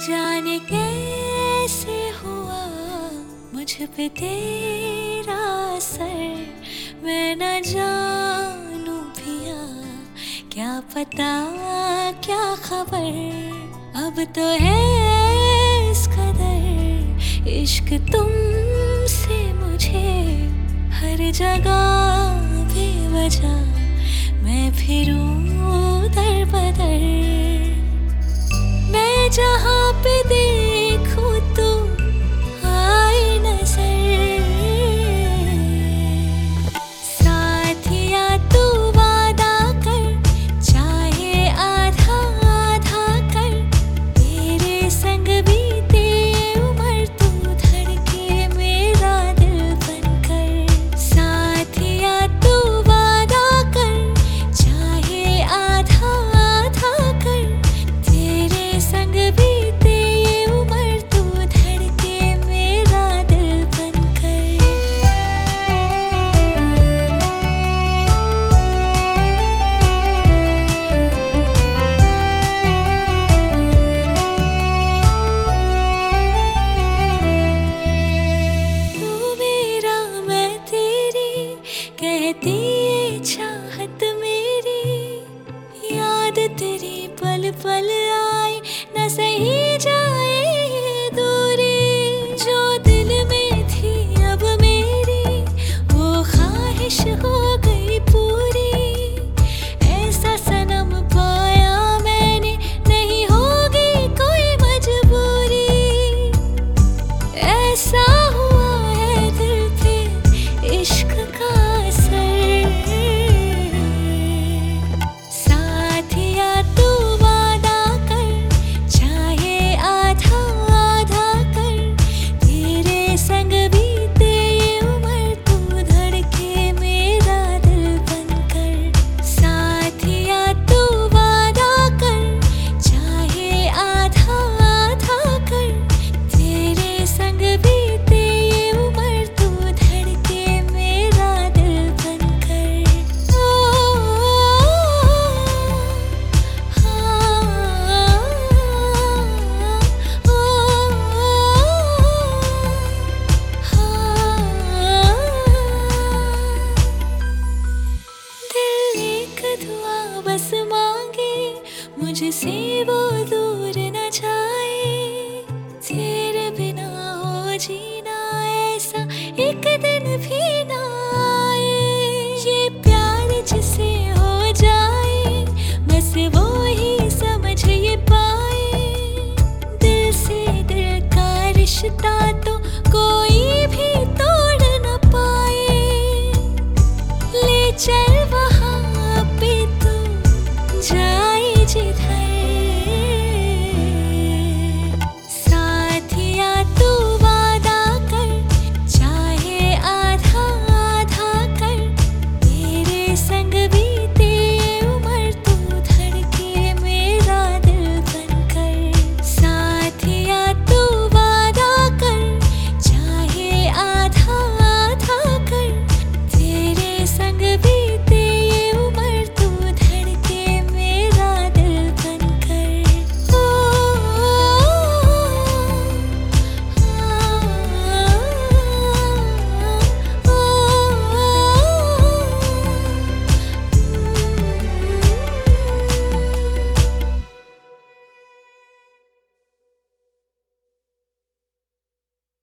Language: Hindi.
जाने कैसे हुआ मुझ पे तेरा असर, मैं न जानू पिया क्या पता क्या खबर। अब तो है इस कदर इश्क तुमसे मुझे, हर जगह बेवजह मैं फिरूं दर बदर। मैं जहाँ पे देखूं तो आए नजर, साथिया तू वादा कर चाहे आधा आधा कर, तेरे संग बीते उम्र तू धड़के मेरा दिल बनकर। साथिया तू वादा कर चाहे आधा आधा कर, तेरे संग बीते उम्र तू धड़के मेरा दिल बनकर। तू मेरा मैं तेरी कहती ये चाहत मेरी, याद तेरी पल पल आए न सही जाए